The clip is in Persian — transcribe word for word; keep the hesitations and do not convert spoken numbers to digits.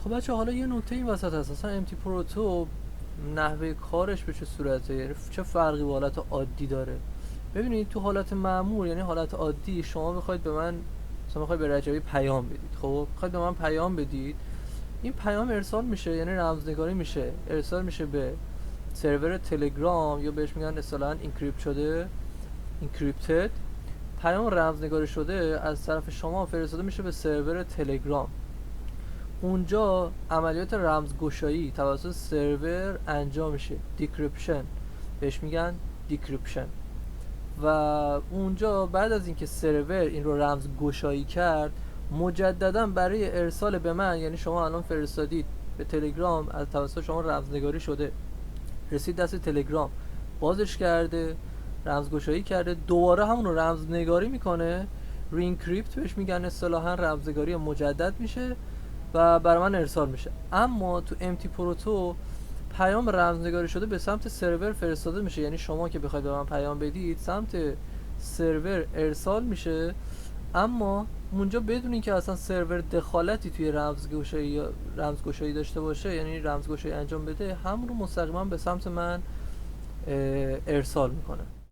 خب بچه حالا یه نکته این وسط هست، اصلا ام تی پروتو نحوه کارش به چه صورته، یعنی چه فرقی با حالت عادی داره. ببینید تو حالت معمول، یعنی حالت عادی، شما بخواید به من مثلا بخواید به رجبی پیام بدید، خب بخواید به من پیام بدید، این پیام ارسال میشه، یعنی رمزنگاری میشه، ارسال میشه به سرور تلگرام، یا بهش میگن اصطلاحاً اینکریپت شده، اینکریپتد. پیام رمزنگاری شده از طرف شما فرستاده میشه به سرور تلگرام. اونجا عملیات رمزگشایی توسط سرور انجام میشه، دیکریپشن بهش میگن، دیکریپشن. و اونجا بعد از اینکه سرور این رو رمزگشایی کرد، مجددا برای ارسال به من، یعنی شما الان فرستادید به تلگرام، از توسط شما رمزنگاری شده، رسید دست تلگرام، بازش کرده، رمزگشایی کرده، دوباره همون رو رمزنگاری میکنه، رینکریپت بهش میگن اصطلاحا، رمزنگاری مجدد میشه و برای من ارسال میشه. اما تو ام تی پروتو پیام رمزنگاری شده به سمت سرور فرستاده میشه، یعنی شما که بخواید به من پیام بدید سمت سرور ارسال میشه، اما اونجا بدون اینکه اصلا سرور دخالتی توی رمزگشایی رمزگشایی داشته باشه، یعنی رمزگشایی انجام بده، همون رو مستقیما به سمت من ارسال میکنه.